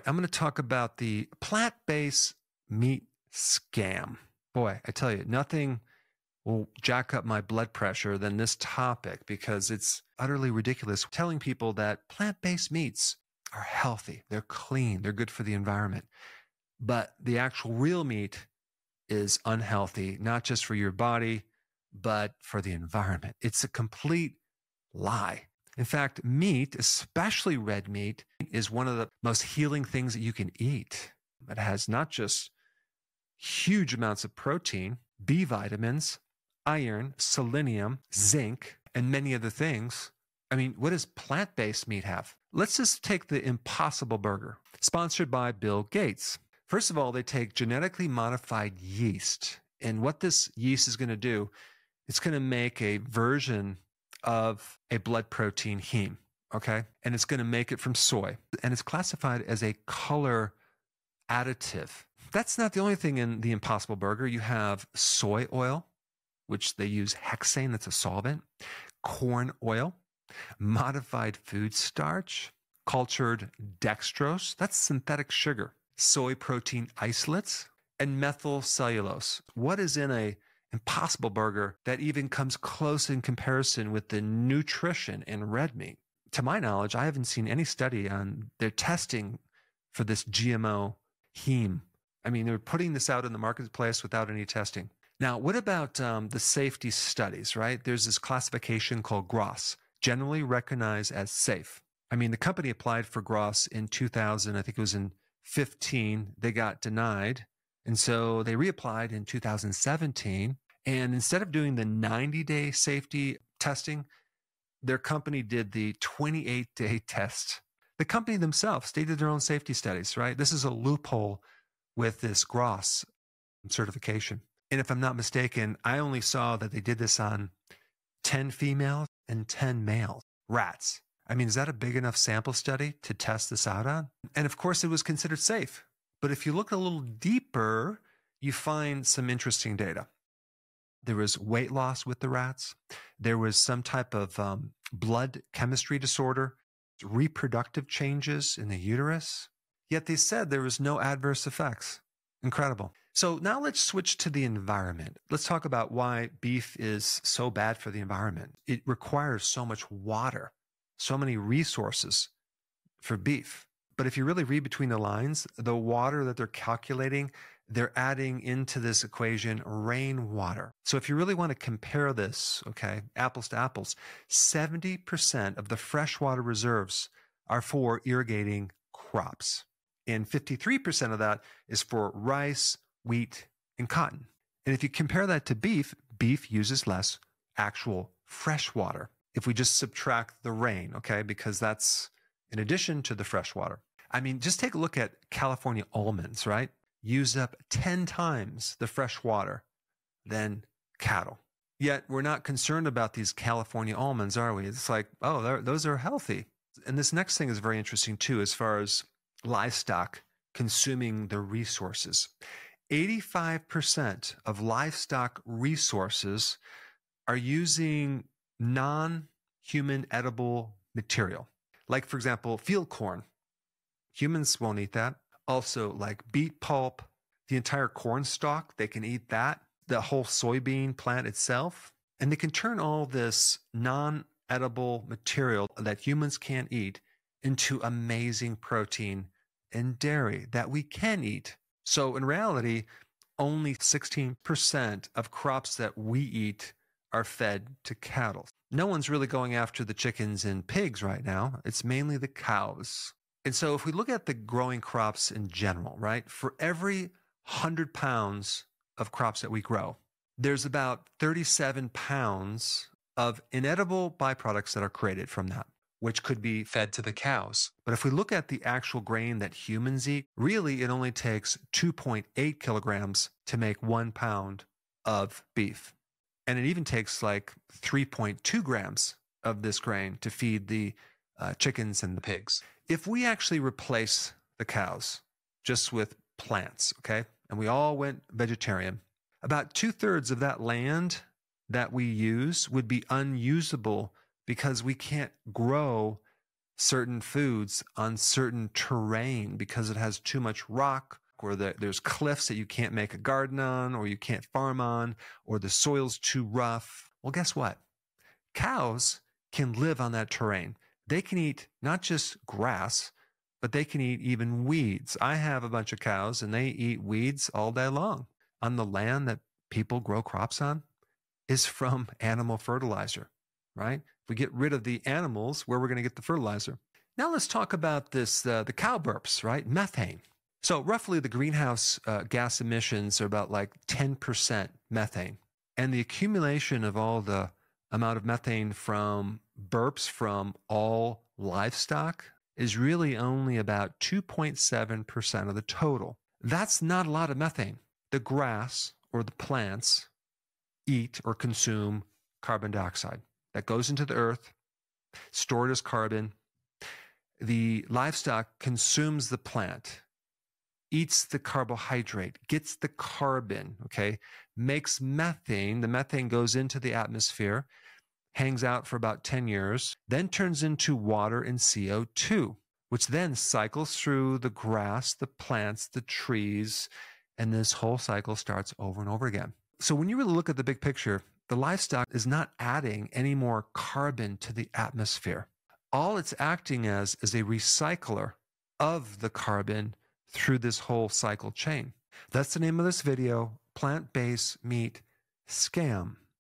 right, I'm going to talk about the plant-based meat scam. Boy, I tell you, nothing will jack up my blood pressure than this topic because it's utterly ridiculous. Telling people that plant-based meats are healthy, they're clean, they're good for the environment. But the actual real meat is unhealthy, not just for your body, but for the environment. It's a complete lie. In fact, meat, especially red meat, is one of the most healing things that you can eat. It has not just huge amounts of protein, B vitamins, iron, selenium, zinc, and many other things. I mean, what does plant-based meat have? Let's just take the Impossible Burger, sponsored by Bill Gates. First of all, they take genetically modified yeast. And what this yeast is going to do, it's going to make a version of a blood protein heme, okay? And it's going to make it from soy. And it's classified as a color additive. That's not the only thing in the Impossible Burger. You have soy oil, which they use hexane, that's a solvent, corn oil, modified food starch, cultured dextrose, that's synthetic sugar, soy protein isolates, and methyl cellulose. What is in a Impossible Burger that even comes close in comparison with the nutrition in red meat? To my knowledge, I haven't seen any study on their testing for this GMO heme. I mean, they're putting this out in the marketplace without any testing. Now, what about the safety studies, right? There's this classification called GRAS, generally recognized as safe. I mean, the company applied for GRAS in 2000, I think it was in 15, they got denied. And so they reapplied in 2017. And instead of doing the 90-day safety testing, their company did the 28-day test. The company themselves, they did their own safety studies, right? This is a loophole with this GRAS certification. And if I'm not mistaken, I only saw that they did this on 10 females and 10 males, rats. I mean, is that a big enough sample study to test this out on? And of course, it was considered safe. But if you look a little deeper, you find some interesting data. There was weight loss with the rats. There was some type of blood chemistry disorder, reproductive changes in the uterus. Yet they said there was no adverse effects. Incredible. So now let's switch to the environment. Let's talk about why beef is so bad for the environment. It requires so much water, so many resources for beef. But if you really read between the lines, the water that they're calculating, they're adding into this equation rainwater. So if you really want to compare this, okay, apples to apples, 70% of the freshwater reserves are for irrigating crops. And 53% of that is for rice, wheat, and cotton. And if you compare that to beef, beef uses less actual fresh water. If we just subtract the rain, okay, because that's in addition to the fresh water. I mean, just take a look at California almonds, right? Use up 10 times the fresh water than cattle. Yet we're not concerned about these California almonds, are we? It's like, oh, those are healthy. And this next thing is very interesting too, as far as livestock consuming the resources. 85% of livestock resources are using non-human edible material. Like, for example, field corn. Humans won't eat that. Also, like beet pulp, the entire corn stalk, they can eat that. The whole soybean plant itself. And they can turn all this non-edible material that humans can't eat into amazing protein and dairy that we can eat. So in reality, only 16% of crops that we eat are fed to cattle. No one's really going after the chickens and pigs right now. It's mainly the cows. And so if we look at the growing crops in general, right, for every 100 pounds of crops that we grow, there's about 37 pounds of inedible byproducts that are created from that, which could be fed to the cows. But if we look at the actual grain that humans eat, really it only takes 2.8 kilograms to make 1 pound of beef. And it even takes like 3.2 grams of this grain to feed the chickens and the pigs. If we actually replace the cows just with plants, okay, and we all went vegetarian, about 2/3 of that land that we use would be unusable because we can't grow certain foods on certain terrain because it has too much rock, or there's cliffs that you can't make a garden on, or you can't farm on, or the soil's too rough. Well, guess what? Cows can live on that terrain. They can eat not just grass, but they can eat even weeds. I have a bunch of cows and they eat weeds all day long. On the land that people grow crops on is from animal fertilizer, right? If we get rid of the animals, where we're going to get the fertilizer? Now let's talk about this, the cow burps, right? Methane. So roughly the greenhouse gas emissions are about like 10% methane. And the accumulation of all the amount of methane from burps from all livestock is really only about 2.7% of the total. That's not a lot of methane. The grass or the plants eat or consume carbon dioxide that goes into the earth, stored as carbon. The livestock consumes the plant, eats the carbohydrate, gets the carbon, okay, makes methane. The methane goes into the atmosphere, hangs out for about 10 years, then turns into water and CO2, which then cycles through the grass, the plants, the trees, and this whole cycle starts over and over again. So when you really look at the big picture, the livestock is not adding any more carbon to the atmosphere. All it's acting as is a recycler of the carbon through this whole cycle chain. That's the name of this video, Plant-Based Meat Scam.